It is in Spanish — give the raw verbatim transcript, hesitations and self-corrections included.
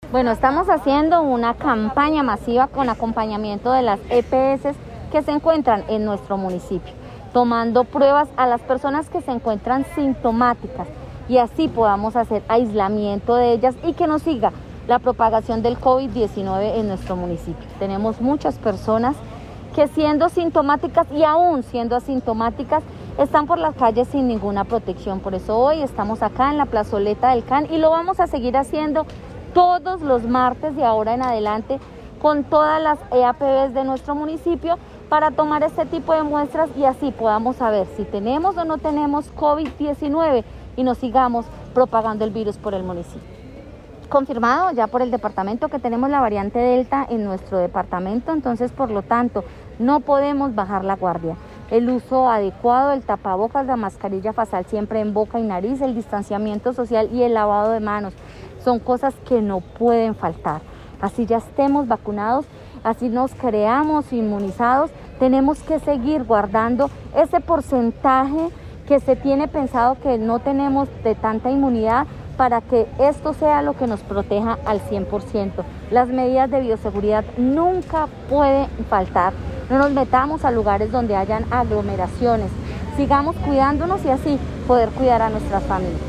Bueno, estamos haciendo una campaña masiva con acompañamiento de las E P S que se encuentran en nuestro municipio, tomando pruebas a las personas que se encuentran sintomáticas y así podamos hacer aislamiento de ellas y que no siga la propagación del COVID diecinueve en nuestro municipio. Tenemos muchas personas que siendo sintomáticas y aún siendo asintomáticas están por las calles sin ninguna protección. Por eso hoy estamos acá en la plazoleta del C A N y lo vamos a seguir haciendo todos los martes de ahora en adelante con todas las E A P Bs de nuestro municipio para tomar este tipo de muestras y así podamos saber si tenemos o no tenemos COVID diecinueve y no sigamos propagando el virus por el municipio. Confirmado ya por el departamento que tenemos la variante Delta en nuestro departamento, entonces por lo tanto no podemos bajar la guardia. El uso adecuado del tapabocas, la mascarilla facial siempre en boca y nariz, el distanciamiento social y el lavado de manos son cosas que no pueden faltar. Así ya estemos vacunados, así nos creamos inmunizados, tenemos que seguir guardando ese porcentaje que se tiene pensado que no tenemos de tanta inmunidad para que esto sea lo que nos proteja al cien por ciento. Las medidas de bioseguridad nunca pueden faltar. No nos metamos a lugares donde hayan aglomeraciones. Sigamos cuidándonos y así poder cuidar a nuestras familias.